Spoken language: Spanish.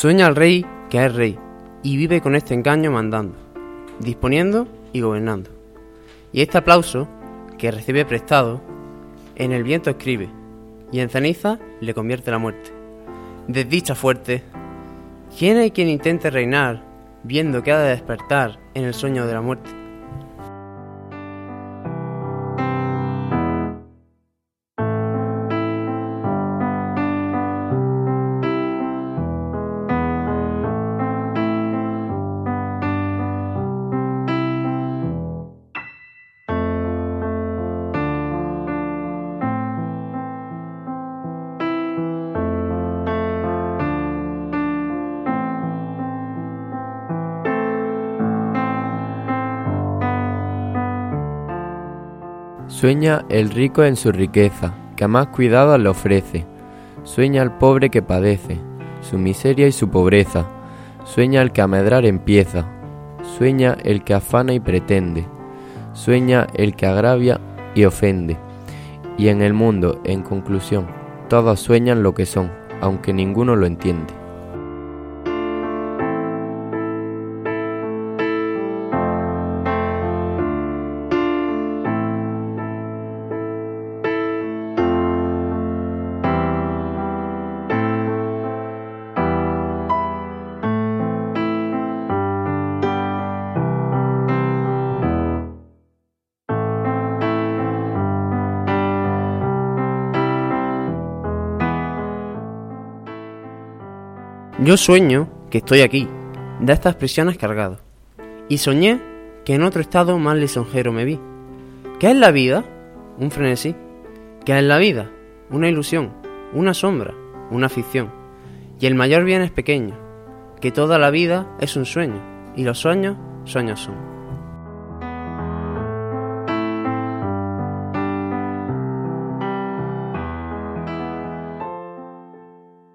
Sueña el rey que es rey, y vive con este engaño mandando, disponiendo y gobernando. Y este aplauso que recibe prestado, en el viento escribe, y en ceniza le convierte la muerte. Desdicha fuerte, ¿quién hay quien intente reinar, viendo que ha de despertar en el sueño de la muerte? Sueña el rico en su riqueza, que a más cuidados le ofrece. Sueña el pobre que padece, su miseria y su pobreza. Sueña el que a medrar empieza. Sueña el que afana y pretende. Sueña el que agravia y ofende. Y en el mundo, en conclusión, todos sueñan lo que son, aunque ninguno lo entiende. Yo sueño que estoy aquí, de estas prisiones cargado, y soñé que en otro estado más lisonjero me vi. ¿Qué es la vida? Un frenesí. ¿Qué es la vida? Una ilusión, una sombra, una ficción. Y el mayor bien es pequeño, que toda la vida es un sueño, y los sueños, sueños son.